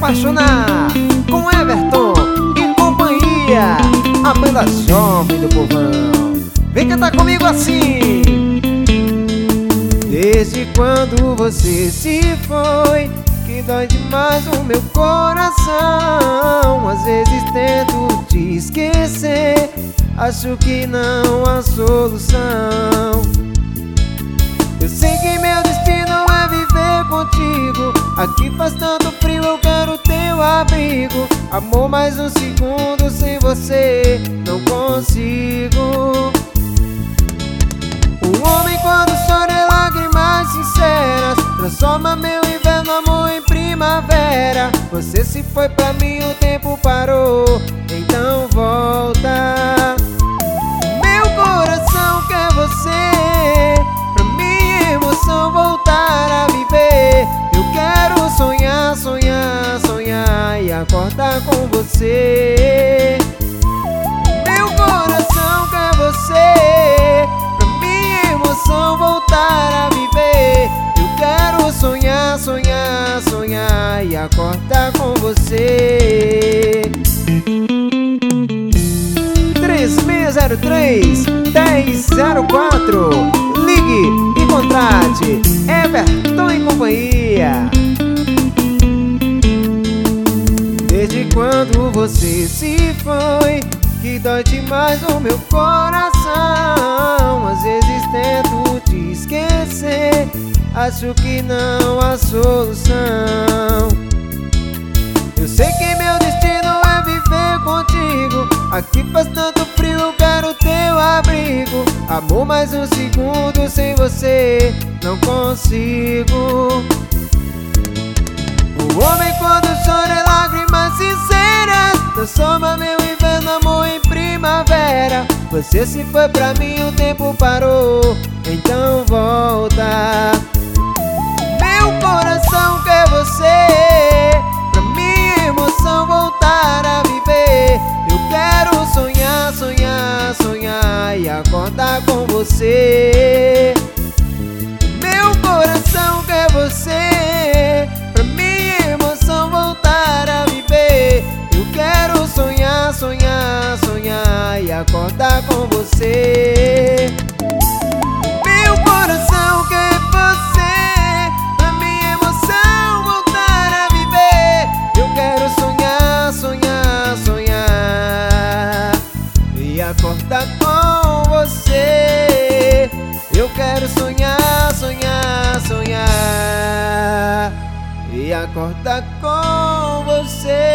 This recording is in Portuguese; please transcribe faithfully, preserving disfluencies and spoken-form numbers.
apaixonar com Everton e companhia, a banda jovem do povão. Vem cantar comigo assim. Desde quando você se foi, que dói demais o meu coração. Às vezes tento te esquecer, acho que não há solução. Eu sei que meu destino é viver contigo. Aqui faz tanto frio, eu quero teu abrigo. Amor, mais um segundo sem você não consigo. Um homem quando chora é lágrimas sinceras, transforma meu inverno, amor, em primavera. Você se foi pra mim, o tempo parou, então volta. Meu coração quer você, pra minha emoção voltar a viver. Eu quero sonhar, sonhar, sonhar e acordar com você. Meu coração quer você, pra minha emoção voltar a viver. Eu quero sonhar, sonhar, sonhar e acordar com você. Três seis zero três, dez zero quatro. Ligue e contrate Everton e companhia. Desde quando você se foi, que dói demais o meu coração. Às vezes tento te esquecer, acho que não há solução. Eu sei que meu destino é viver contigo. Aqui faz tanto frio, eu quero teu abrigo. Amor, mais um segundo sem você não consigo. O homem quando chora é lágrimas sinceras, transforma meu inverno, amor, em primavera. Você se foi pra mim, o tempo parou, então volta. Meu coração quer você, pra minha emoção voltar a viver. Eu quero sonhar, sonhar, sonhar e acordar com você. Meu coração quer você, pra minha emoção voltar a viver. Eu quero sonhar, sonhar, sonhar e acordar com você. Meu coração quer você, pra minha emoção voltar a viver. Eu quero sonhar, sonhar, sonhar e acordar com você. Eu quero sonhar, sonhar, sonhar e acordar com você.